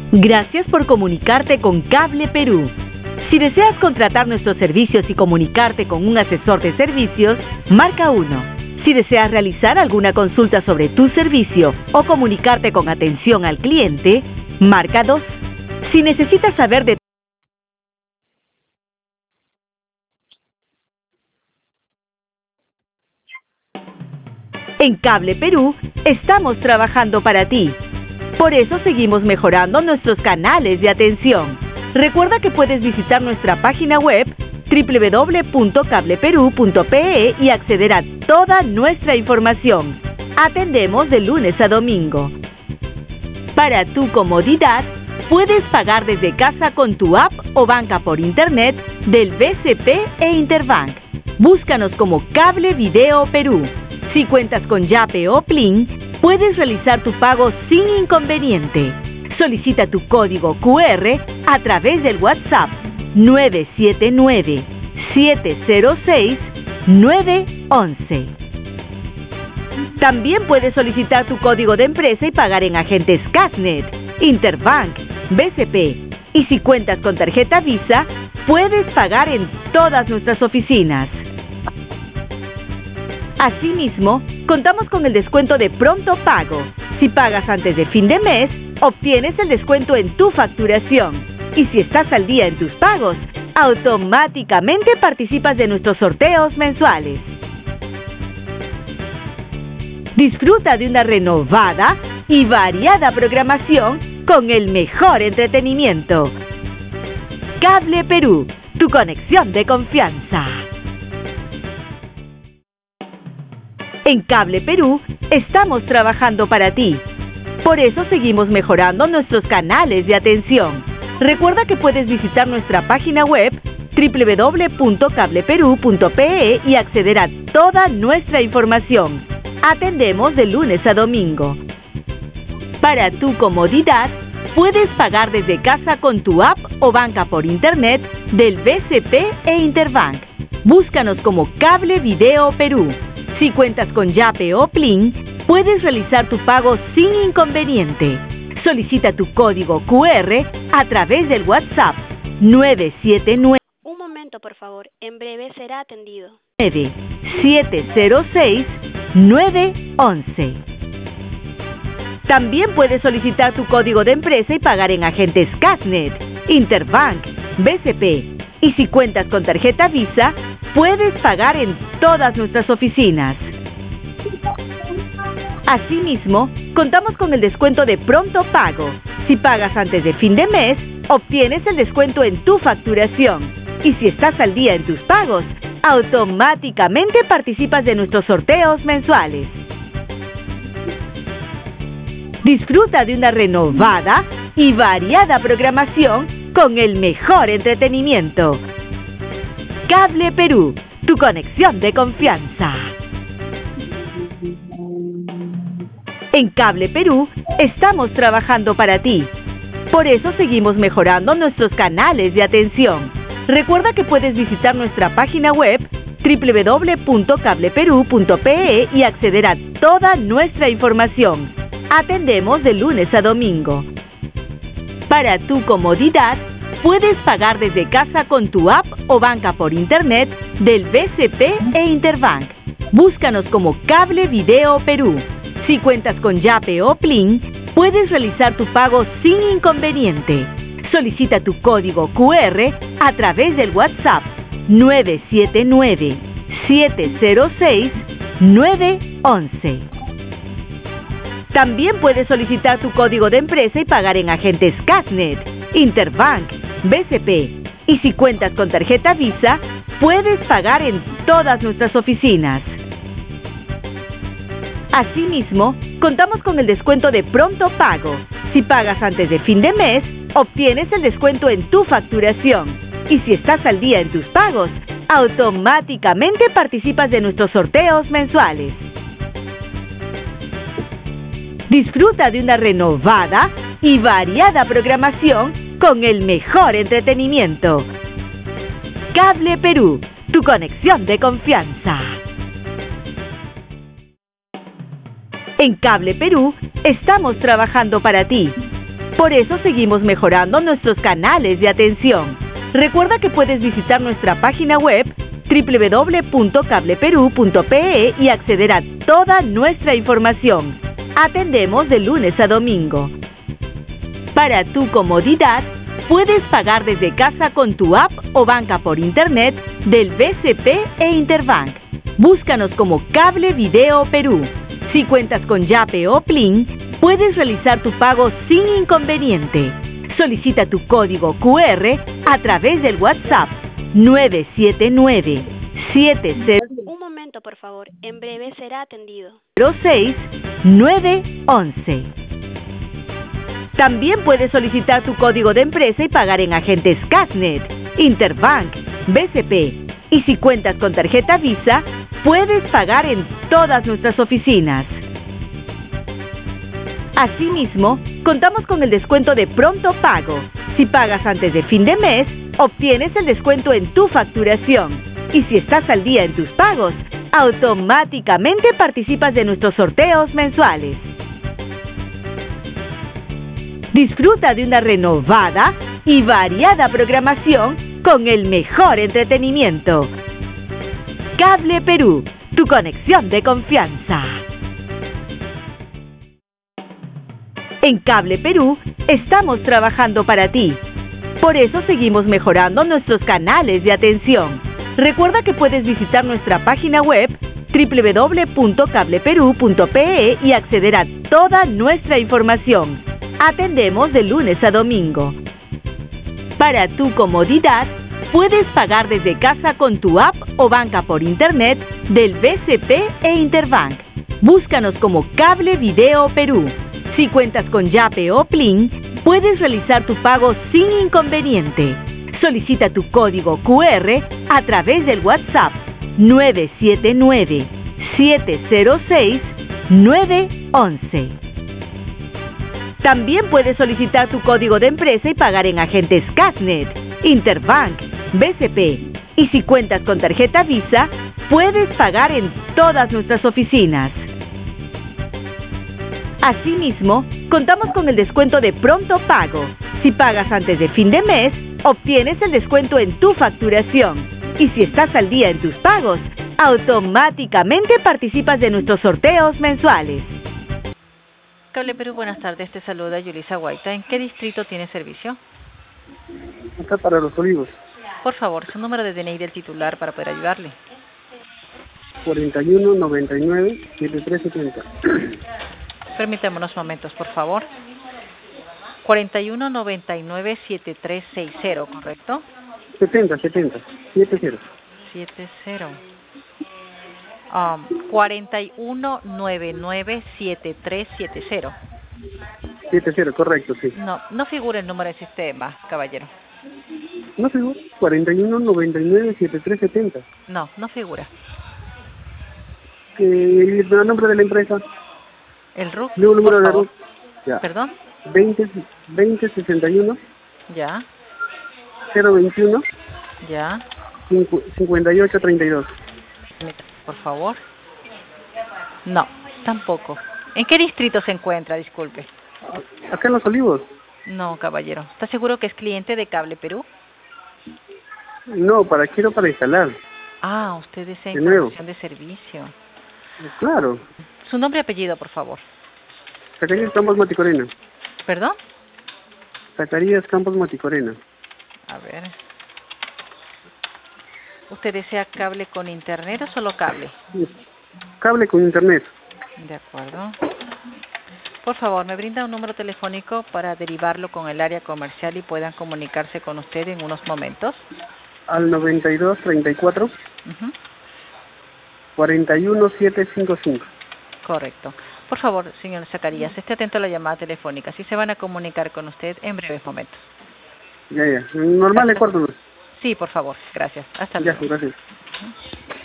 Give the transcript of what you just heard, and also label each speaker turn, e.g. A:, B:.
A: Gracias por comunicarte con Cable Perú. Si deseas contratar nuestros servicios y comunicarte con un asesor de servicios, marca 1. Si deseas realizar alguna consulta sobre tu servicio o comunicarte con atención al cliente, marca 2. Si necesitas saber de En Cable Perú, estamos trabajando para ti. Por eso seguimos mejorando nuestros canales de atención. Recuerda que puedes visitar nuestra página web www.cableperu.pe y acceder a toda nuestra información. Atendemos de lunes a domingo. Para tu comodidad, puedes pagar desde casa con tu app o banca por internet del BCP e Interbank. Búscanos como Cable Video Perú. Si cuentas con Yape o Plin, puedes realizar tu pago sin inconveniente. Solicita tu código QR a través del WhatsApp 979-706-911. También puedes solicitar tu código de empresa y pagar en agentes Casnet, Interbank, BCP. Y si cuentas con tarjeta Visa, puedes pagar en todas nuestras oficinas. Asimismo, contamos con el descuento de pronto pago. Si pagas antes de fin de mes, obtienes el descuento en tu facturación. Y si estás al día en tus pagos, automáticamente participas de nuestros sorteos mensuales. Disfruta de una renovada y variada programación con el mejor entretenimiento. Cable Perú, tu conexión de confianza. En Cable Perú, estamos trabajando para ti. Por eso seguimos mejorando nuestros canales de atención. Recuerda que puedes visitar nuestra página web www.cableperu.pe y acceder a toda nuestra información. Atendemos de lunes a domingo. Para tu comodidad, puedes pagar desde casa con tu app o banca por internet del BCP e Interbank. Búscanos como Cable Video Perú. Si cuentas con Yape o Plin, puedes realizar tu pago sin inconveniente. Solicita tu código QR a través del WhatsApp 979.
B: Un momento, por favor. En breve será atendido.
A: 706-911. También puedes solicitar tu código de empresa y pagar en agentes Casnet, Interbank, BCP. Y si cuentas con tarjeta Visa, puedes pagar en todas nuestras oficinas. Asimismo, contamos con el descuento de pronto pago. Si pagas antes de fin de mes, obtienes el descuento en tu facturación. Y si estás al día en tus pagos, automáticamente participas de nuestros sorteos mensuales. Disfruta de una renovada y variada programación con el mejor entretenimiento. Cable Perú, tu conexión de confianza. En Cable Perú, estamos trabajando para ti. Por eso seguimos mejorando nuestros canales de atención. Recuerda que puedes visitar nuestra página web www.cableperu.pe y acceder a toda nuestra información. Atendemos de lunes a domingo. Para tu comodidad, puedes pagar desde casa con tu app o banca por internet del BCP e Interbank. Búscanos como Cable Video Perú. Si cuentas con Yape o Plin, puedes realizar tu pago sin inconveniente. Solicita tu código QR a través del WhatsApp 979-706-911. También puedes solicitar tu código de empresa y pagar en agentes Casnet, Interbank, BCP. Y si cuentas con tarjeta Visa, puedes pagar en todas nuestras oficinas. Asimismo, contamos con el descuento de pronto pago. Si pagas antes de fin de mes, obtienes el descuento en tu facturación. Y si estás al día en tus pagos, automáticamente participas de nuestros sorteos mensuales. Disfruta de una renovada y variada programación con el mejor entretenimiento. Cable Perú, tu conexión de confianza. En Cable Perú, estamos trabajando para ti. Por eso seguimos mejorando nuestros canales de atención. Recuerda que puedes visitar nuestra página web www.cableperú.pe y acceder a toda nuestra información. Atendemos de lunes a domingo. Para tu comodidad, puedes pagar desde casa con tu app o banca por internet del BCP e Interbank. Búscanos como Cable Video Perú. Si cuentas con Yape o Plin, puedes realizar tu pago sin inconveniente. Solicita tu código QR a través del WhatsApp 979-7006-911.
B: Un momento, por favor. En breve será atendido.
A: También puedes solicitar tu código de empresa y pagar en agentes Casnet, Interbank, BCP. Y si cuentas con tarjeta Visa, puedes pagar en todas nuestras oficinas. Asimismo, contamos con el descuento de pronto pago. Si pagas antes de fin de mes, obtienes el descuento en tu facturación. Y si estás al día en tus pagos, automáticamente participas de nuestros sorteos mensuales. Disfruta de una renovada y variada programación con el mejor entretenimiento. Cable Perú, tu conexión de confianza. En Cable Perú estamos trabajando para ti. Por eso seguimos mejorando nuestros canales de atención. Recuerda que puedes visitar nuestra página web www.cableperú.pe y acceder a toda nuestra información. Atendemos de lunes a domingo. Para tu comodidad, puedes pagar desde casa con tu app o banca por internet del BCP e Interbank. Búscanos como Cable Video Perú. Si cuentas con Yape o Plin, puedes realizar tu pago sin inconveniente. Solicita tu código QR a través del WhatsApp 979-706-911. También puedes solicitar tu código de empresa y pagar en agentes Casnet, Interbank, BCP. Y si cuentas con tarjeta Visa, puedes pagar en todas nuestras oficinas. Asimismo, contamos con el descuento de pronto pago. Si pagas antes de fin de mes, obtienes el descuento en tu facturación. Y si estás al día en tus pagos, automáticamente participas de nuestros sorteos mensuales.
C: Cable Perú, buenas tardes. Te saluda Yulisa Guaita. ¿En qué distrito tiene servicio?
D: Acá para Los Olivos.
C: Por favor, su número de DNI del titular para poder ayudarle.
D: 4199-7370.
C: Permítame unos momentos, por favor. 4199-7360, ¿correcto?
D: 70. 70.
C: 70. 4199-7370.
D: 70, correcto, sí.
C: No figura el número del sistema, caballero.
D: ¿No figura? 4199-7370.
C: No figura.
D: ¿El nombre de la empresa?
C: El RUC,
D: Luego el número
C: por
D: de la
C: favor.
D: RUC. Ya.
C: ¿Perdón?
D: 2061
C: Ya,
D: 021
C: ya.
D: 5832.
C: Por favor. No, tampoco. ¿En qué distrito se encuentra? Disculpe.
D: Acá en Los Olivos.
C: No, caballero. ¿Está seguro que es cliente de Cable Perú?
D: No, quiero para instalar.
C: Ah, usted desea
D: De nuevo.
C: información de servicio.
D: Claro.
C: Su nombre y apellido, por favor.
D: Zacarías Campos Maticorena.
C: ¿Perdón?
D: Zacarías Campos Maticorena.
C: A ver. ¿Usted desea cable con internet o solo cable?
D: Cable con internet.
C: De acuerdo. Por favor, me brinda un número telefónico para derivarlo con el área comercial y puedan comunicarse con usted en unos momentos.
D: Al 9234 41755.
C: Correcto. Por favor, señor Zacarías, esté atento a la llamada telefónica. Si se van a comunicar con usted en breves momentos.
D: Ya. Normal, le corto.
C: Sí, por favor. Gracias. Hasta
D: Ya,
C: luego.
D: gracias.